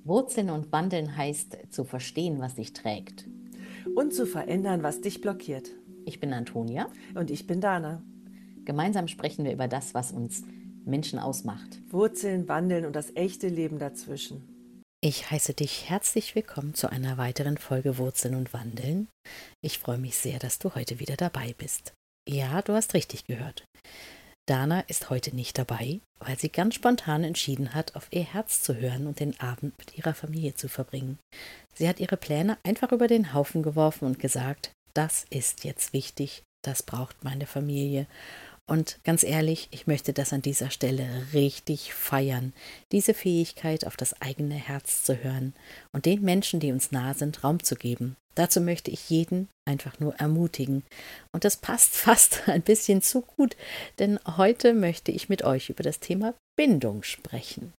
Wurzeln und wandeln heißt zu verstehen, was dich trägt. Und zu verändern, was dich blockiert. Ich bin Antonia. Und ich bin Dana. Gemeinsam sprechen wir über das, was uns Menschen ausmacht. Wurzeln, Wandeln und das echte Leben dazwischen. Ich heiße dich herzlich willkommen zu einer weiteren Folge Wurzeln und Wandeln. Ich freue mich sehr, dass du heute wieder dabei bist. Ja, du hast richtig gehört. Dana ist heute nicht dabei, weil sie ganz spontan entschieden hat, auf ihr Herz zu hören und den Abend mit ihrer Familie zu verbringen. Sie hat ihre Pläne einfach über den Haufen geworfen und gesagt, das ist jetzt wichtig, das braucht meine Familie. Und ganz ehrlich, ich möchte das an dieser Stelle richtig feiern, diese Fähigkeit, auf das eigene Herz zu hören und den Menschen, die uns nahe sind, Raum zu geben. Dazu möchte ich jeden einfach nur ermutigen. Und das passt fast ein bisschen zu gut, denn heute möchte ich mit euch über das Thema Bindung sprechen.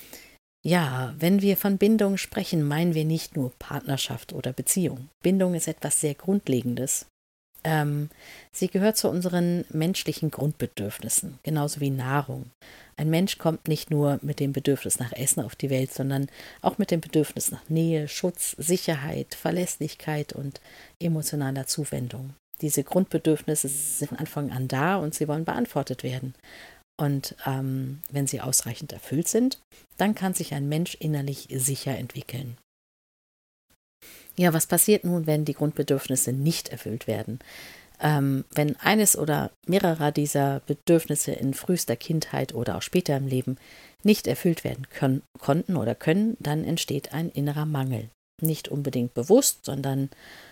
Ja, wenn wir von Bindung sprechen, meinen wir nicht nur Partnerschaft oder Beziehung. Bindung ist etwas sehr Grundlegendes. Sie gehört zu unseren menschlichen Grundbedürfnissen, genauso wie Nahrung. Ein Mensch kommt nicht nur mit dem Bedürfnis nach Essen auf die Welt, sondern auch mit dem Bedürfnis nach Nähe, Schutz, Sicherheit, Verlässlichkeit und emotionaler Zuwendung. Diese Grundbedürfnisse sind von Anfang an da und sie wollen beantwortet werden. Und wenn sie ausreichend erfüllt sind, dann kann sich ein Mensch innerlich sicher entwickeln. Ja, was passiert nun, wenn die Grundbedürfnisse nicht erfüllt werden? Wenn eines oder mehrerer dieser Bedürfnisse in frühester Kindheit oder auch später im Leben nicht erfüllt werden konnten oder können, dann entsteht ein innerer Mangel. Nicht unbedingt bewusst, sondern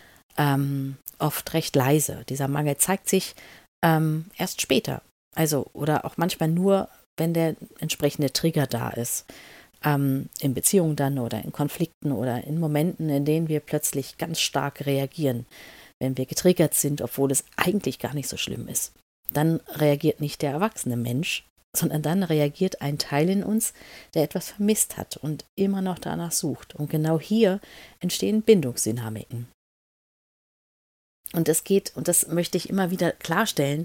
oft recht leise. Dieser Mangel zeigt sich erst später. Also, oder auch manchmal nur, wenn der entsprechende Trigger da ist. In Beziehungen dann oder in Konflikten oder in Momenten, in denen wir plötzlich ganz stark reagieren, wenn wir getriggert sind, obwohl es eigentlich gar nicht so schlimm ist. Dann reagiert nicht der erwachsene Mensch, sondern dann reagiert ein Teil in uns, der etwas vermisst hat und immer noch danach sucht. Und genau hier entstehen Bindungsdynamiken. Und das möchte ich immer wieder klarstellen,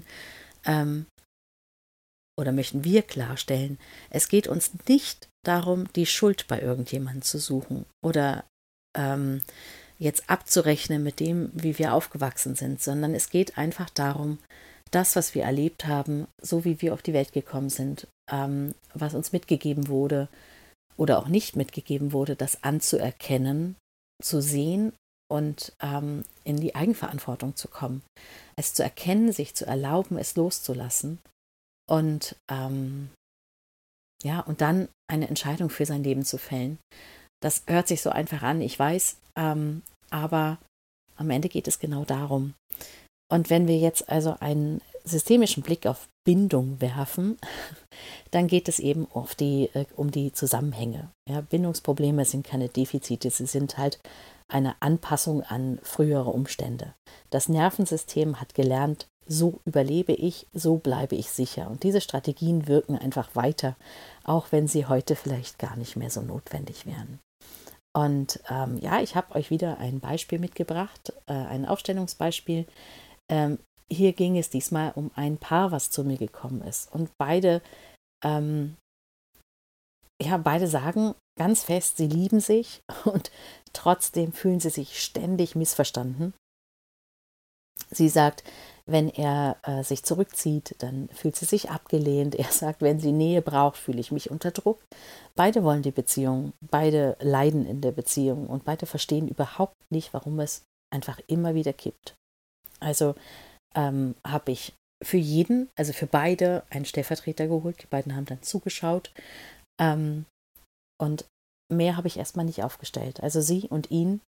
oder möchten wir klarstellen, es geht uns nicht darum, die Schuld bei irgendjemandem zu suchen oder jetzt abzurechnen mit dem, wie wir aufgewachsen sind, sondern es geht einfach darum, das, was wir erlebt haben, so wie wir auf die Welt gekommen sind, was uns mitgegeben wurde oder auch nicht mitgegeben wurde, das anzuerkennen, zu sehen und in die Eigenverantwortung zu kommen. Es zu erkennen, sich zu erlauben, es loszulassen und ja, und dann eine Entscheidung für sein Leben zu fällen. Das hört sich so einfach an, ich weiß, aber am Ende geht es genau darum. Und wenn wir jetzt also einen systemischen Blick auf Bindung werfen, dann geht es eben um die Zusammenhänge. Ja, Bindungsprobleme sind keine Defizite, sie sind halt eine Anpassung an frühere Umstände. Das Nervensystem hat gelernt, so überlebe ich, so bleibe ich sicher. Und diese Strategien wirken einfach weiter, auch wenn sie heute vielleicht gar nicht mehr so notwendig wären. Und ja, ich habe euch wieder ein Beispiel mitgebracht, ein Aufstellungsbeispiel. Hier ging es diesmal um ein Paar, was zu mir gekommen ist. Und beide sagen ganz fest, sie lieben sich und trotzdem fühlen sie sich ständig missverstanden. Sie sagt, wenn er sich zurückzieht, dann fühlt sie sich abgelehnt. Er sagt, wenn sie Nähe braucht, fühle ich mich unter Druck. Beide wollen die Beziehung, beide leiden in der Beziehung und beide verstehen überhaupt nicht, warum es einfach immer wieder kippt. Also habe ich für jeden, also für beide, einen Stellvertreter geholt. Die beiden haben dann zugeschaut. Und mehr habe ich erstmal nicht aufgestellt. Also sie und ihn.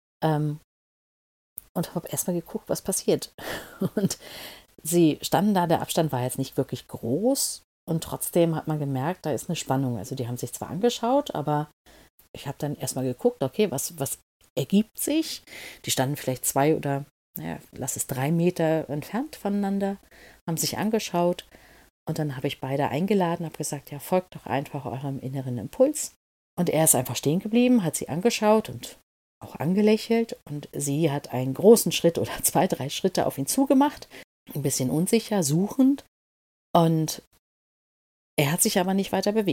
Und habe erstmal geguckt, was passiert. Und sie standen da, der Abstand war jetzt nicht wirklich groß. Und trotzdem hat man gemerkt, da ist eine Spannung. Also die haben sich zwar angeschaut, aber ich habe dann erstmal geguckt, okay, was ergibt sich? Die standen vielleicht 2 oder, lass es 3 Meter entfernt voneinander, haben sich angeschaut. Und dann habe ich beide eingeladen, habe gesagt, ja, folgt doch einfach eurem inneren Impuls. Und er ist einfach stehen geblieben, hat sie angeschaut und auch angelächelt. Und sie hat einen großen Schritt oder 2, 3 Schritte auf ihn zugemacht, ein bisschen unsicher, suchend. Und er hat sich aber nicht weiter bewegt.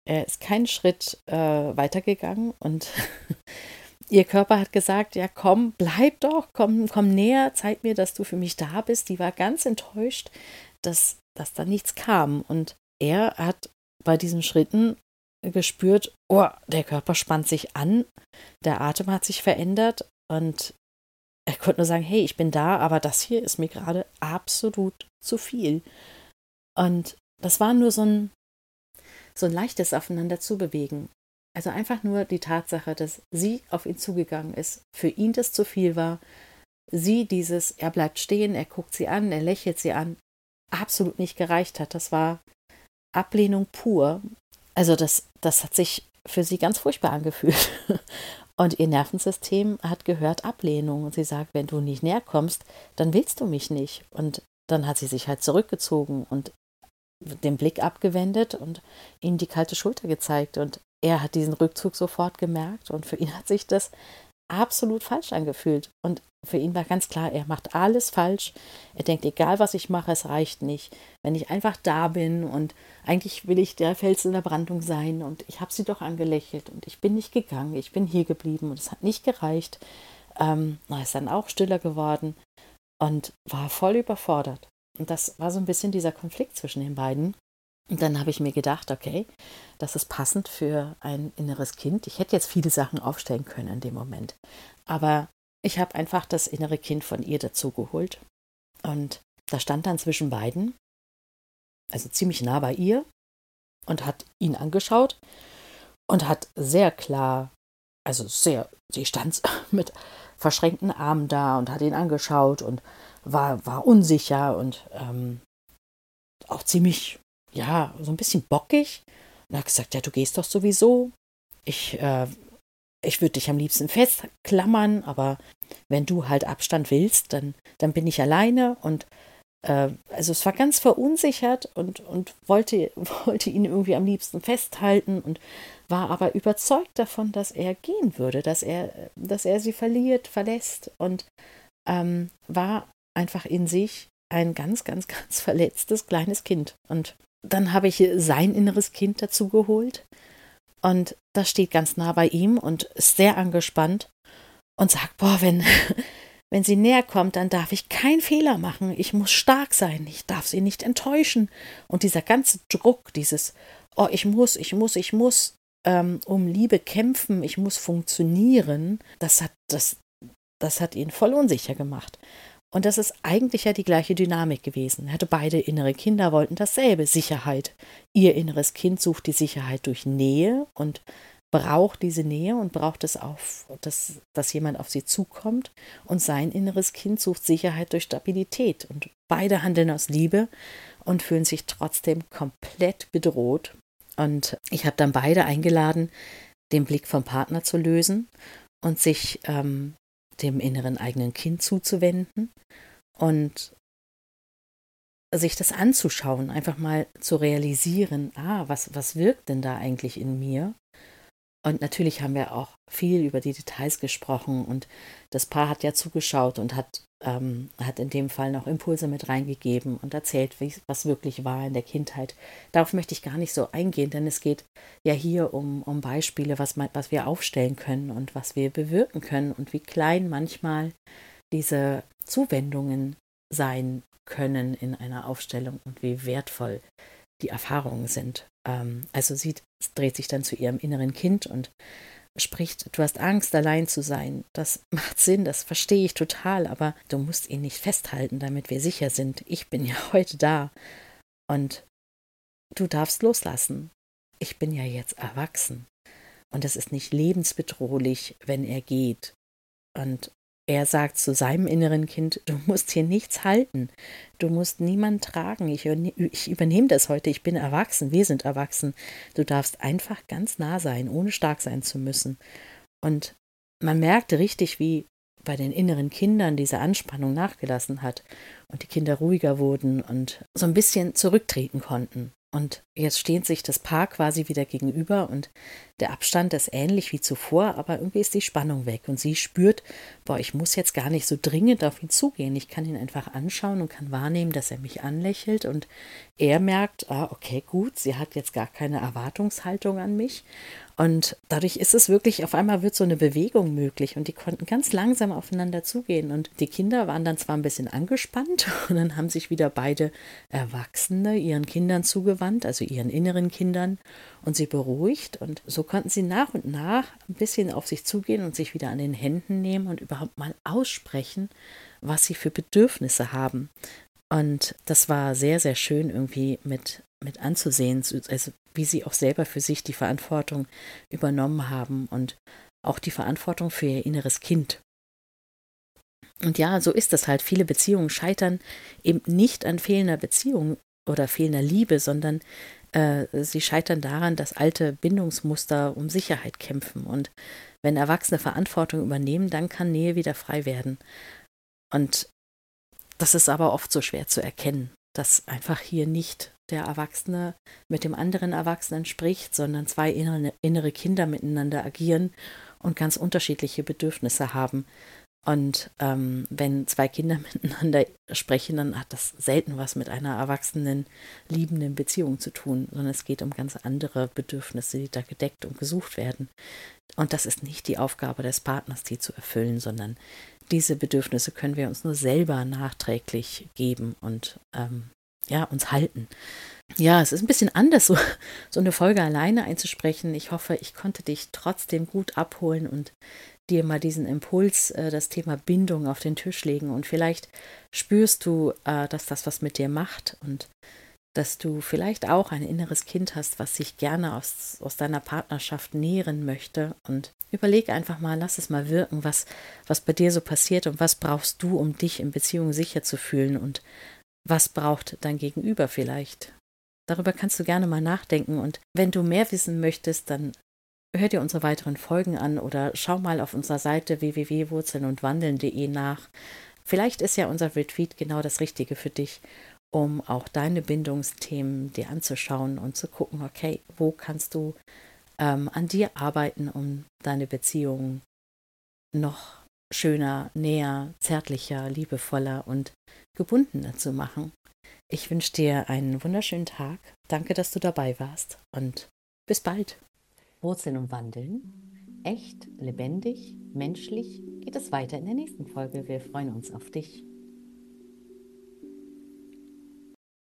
Er ist keinen Schritt weitergegangen und ihr Körper hat gesagt, ja komm, bleib doch, komm näher, zeig mir, dass du für mich da bist. Die war ganz enttäuscht, dass da nichts kam. Und er hat bei diesen Schritten gespürt, oh, der Körper spannt sich an, der Atem hat sich verändert und er konnte nur sagen, hey, ich bin da, aber das hier ist mir gerade absolut zu viel. Und das war nur so ein leichtes Aufeinander zubewegen. Also einfach nur die Tatsache, dass sie auf ihn zugegangen ist, für ihn das zu viel war, sie er bleibt stehen, er guckt sie an, er lächelt sie an, absolut nicht gereicht hat. Das war Ablehnung pur. Also das hat sich für sie ganz furchtbar angefühlt. Und ihr Nervensystem hat gehört Ablehnung. Und sie sagt, wenn du nicht näher kommst, dann willst du mich nicht. Und dann hat sie sich halt zurückgezogen und den Blick abgewendet und ihm die kalte Schulter gezeigt. Und er hat diesen Rückzug sofort gemerkt. Und für ihn hat sich das absolut falsch angefühlt. Und für ihn war ganz klar, er macht alles falsch. Er denkt, egal was ich mache, es reicht nicht. Wenn ich einfach da bin und eigentlich will ich der Fels in der Brandung sein und ich habe sie doch angelächelt und ich bin nicht gegangen, ich bin hier geblieben und es hat nicht gereicht. Er ist dann auch stiller geworden und war voll überfordert. Und das war so ein bisschen dieser Konflikt zwischen den beiden. Und dann habe ich mir gedacht, okay, das ist passend für ein inneres Kind. Ich hätte jetzt viele Sachen aufstellen können in dem Moment. Aber ich habe einfach das innere Kind von ihr dazu geholt. Und da stand dann zwischen beiden, also ziemlich nah bei ihr, und hat ihn angeschaut und hat sehr klar, sie stand mit verschränkten Armen da und hat ihn angeschaut und war unsicher und auch ziemlich, ja, so ein bisschen bockig. Und hat gesagt, ja, du gehst doch sowieso. Ich würde dich am liebsten festklammern, aber wenn du halt Abstand willst, dann bin ich alleine. Und also es war ganz verunsichert und wollte ihn irgendwie am liebsten festhalten und war aber überzeugt davon, dass er gehen würde, dass er sie verlässt und war einfach in sich ein ganz, ganz, ganz verletztes kleines Kind. Und dann habe ich sein inneres Kind dazu geholt und das steht ganz nah bei ihm und ist sehr angespannt und sagt, boah, wenn sie näher kommt, dann darf ich keinen Fehler machen. Ich muss stark sein, ich darf sie nicht enttäuschen. Und dieser ganze Druck, dieses, oh, ich muss, um Liebe kämpfen, ich muss funktionieren, das hat ihn voll unsicher gemacht. Und das ist eigentlich ja die gleiche Dynamik gewesen. Er hatte beide innere Kinder, wollten dasselbe, Sicherheit. Ihr inneres Kind sucht die Sicherheit durch Nähe und braucht diese Nähe und braucht es auch, dass jemand auf sie zukommt. Und sein inneres Kind sucht Sicherheit durch Stabilität. Und beide handeln aus Liebe und fühlen sich trotzdem komplett bedroht. Und ich habe dann beide eingeladen, den Blick vom Partner zu lösen und sich dem inneren eigenen Kind zuzuwenden und sich das anzuschauen, einfach mal zu realisieren, was wirkt denn da eigentlich in mir? Und natürlich haben wir auch viel über die Details gesprochen und das Paar hat ja zugeschaut und hat in dem Fall noch Impulse mit reingegeben und erzählt, was wirklich war in der Kindheit. Darauf möchte ich gar nicht so eingehen, denn es geht ja hier um Beispiele, was wir aufstellen können und was wir bewirken können und wie klein manchmal diese Zuwendungen sein können in einer Aufstellung und wie wertvoll die Erfahrungen sind. Also sie dreht sich dann zu ihrem inneren Kind und spricht, du hast Angst, allein zu sein. Das macht Sinn, das verstehe ich total, aber du musst ihn nicht festhalten, damit wir sicher sind. Ich bin ja heute da und du darfst loslassen. Ich bin ja jetzt erwachsen und es ist nicht lebensbedrohlich, wenn er geht. Und er sagt zu seinem inneren Kind, du musst hier nichts halten, du musst niemanden tragen, ich übernehme das heute, ich bin erwachsen, wir sind erwachsen, du darfst einfach ganz nah sein, ohne stark sein zu müssen. Und man merkte richtig, wie bei den inneren Kindern diese Anspannung nachgelassen hat und die Kinder ruhiger wurden und so ein bisschen zurücktreten konnten. Und jetzt steht sich das Paar quasi wieder gegenüber und der Abstand ist ähnlich wie zuvor, aber irgendwie ist die Spannung weg und sie spürt, boah, ich muss jetzt gar nicht so dringend auf ihn zugehen. Ich kann ihn einfach anschauen und kann wahrnehmen, dass er mich anlächelt und er merkt, okay, gut, sie hat jetzt gar keine Erwartungshaltung an mich. Und dadurch ist es wirklich, auf einmal wird so eine Bewegung möglich und die konnten ganz langsam aufeinander zugehen. Und die Kinder waren dann zwar ein bisschen angespannt und dann haben sich wieder beide Erwachsene ihren Kindern zugewandt, also ihren inneren Kindern, und sie beruhigt. Und so konnten sie nach und nach ein bisschen auf sich zugehen und sich wieder an den Händen nehmen und überhaupt mal aussprechen, was sie für Bedürfnisse haben. Und das war sehr, sehr schön irgendwie mit anzusehen, also wie sie auch selber für sich die Verantwortung übernommen haben und auch die Verantwortung für ihr inneres Kind. Und ja, so ist das halt. Viele Beziehungen scheitern eben nicht an fehlender Beziehung oder fehlender Liebe, sondern sie scheitern daran, dass alte Bindungsmuster um Sicherheit kämpfen. Und wenn Erwachsene Verantwortung übernehmen, dann kann Nähe wieder frei werden. Und das ist aber oft so schwer zu erkennen, dass einfach hier nicht der Erwachsene mit dem anderen Erwachsenen spricht, sondern zwei innere Kinder miteinander agieren und ganz unterschiedliche Bedürfnisse haben. Und wenn zwei Kinder miteinander sprechen, dann hat das selten was mit einer erwachsenen, liebenden Beziehung zu tun, sondern es geht um ganz andere Bedürfnisse, die da gedeckt und gesucht werden. Und das ist nicht die Aufgabe des Partners, die zu erfüllen, sondern diese Bedürfnisse können wir uns nur selber nachträglich geben und uns halten. Ja, es ist ein bisschen anders, so eine Folge alleine einzusprechen. Ich hoffe, ich konnte dich trotzdem gut abholen und dir mal diesen Impuls, das Thema Bindung auf den Tisch legen. Und vielleicht spürst du, dass das was mit dir macht und dass du vielleicht auch ein inneres Kind hast, was sich gerne aus deiner Partnerschaft nähren möchte. Und überleg einfach mal, lass es mal wirken, was bei dir so passiert und was brauchst du, um dich in Beziehung sicher zu fühlen und was braucht dein Gegenüber vielleicht. Darüber kannst du gerne mal nachdenken und wenn du mehr wissen möchtest, dann hör dir unsere weiteren Folgen an oder schau mal auf unserer Seite www.wurzelnundwandeln.de nach. Vielleicht ist ja unser Retreat genau das Richtige für dich, um auch deine Bindungsthemen dir anzuschauen und zu gucken, okay, wo kannst du an dir arbeiten, um deine Beziehung noch schöner, näher, zärtlicher, liebevoller und gebundener zu machen. Ich wünsche dir einen wunderschönen Tag. Danke, dass du dabei warst und bis bald. Wurzeln und Wandeln. Echt, lebendig, menschlich geht es weiter in der nächsten Folge. Wir freuen uns auf dich.